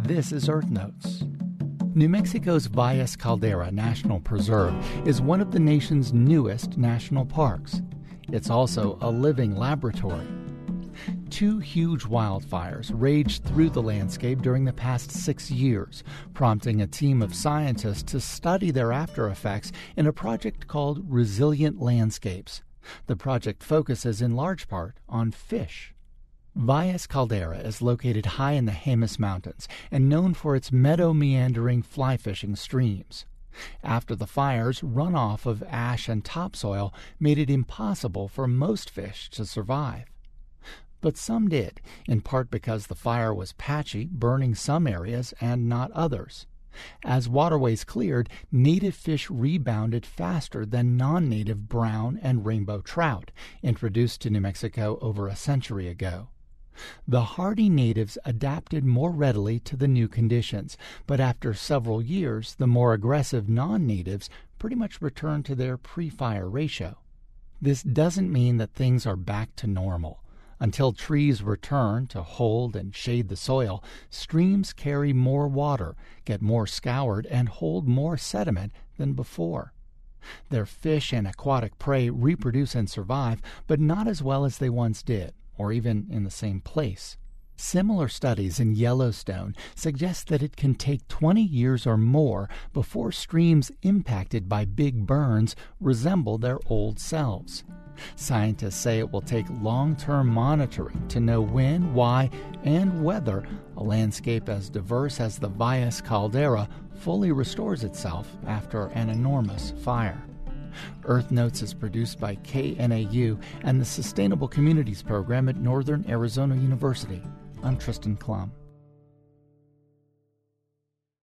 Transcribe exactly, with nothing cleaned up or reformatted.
This is Earth Notes. New Mexico's Valles Caldera National Preserve is one of the nation's newest national parks. It's also a living laboratory. Two huge wildfires raged through the landscape during the past six years, prompting a team of scientists to study their after effects in a project called Resilient Landscapes. The project focuses in large part on fish. Valles Caldera is located high in the Jemez Mountains and known for its meadow-meandering fly-fishing streams. After the fires, runoff of ash and topsoil made it impossible for most fish to survive. But some did, in part because the fire was patchy, burning some areas and not others. As waterways cleared, native fish rebounded faster than non-native brown and rainbow trout, introduced to New Mexico over a century ago. The hardy natives adapted more readily to the new conditions, but after several years, the more aggressive non-natives pretty much returned to their pre-fire ratio. This doesn't mean that things are back to normal. Until trees return to hold and shade the soil, streams carry more water, get more scoured, and hold more sediment than before. Their fish and aquatic prey reproduce and survive, but not as well as they once did, or even in the same place. Similar studies in Yellowstone suggest that it can take twenty years or more before streams impacted by big burns resemble their old selves. Scientists say it will take long-term monitoring to know when, why, and whether a landscape as diverse as the Valles Caldera fully restores itself after an enormous fire. Earth Notes is produced by K N A U and the Sustainable Communities Program at Northern Arizona University. I'm Tristan Klum.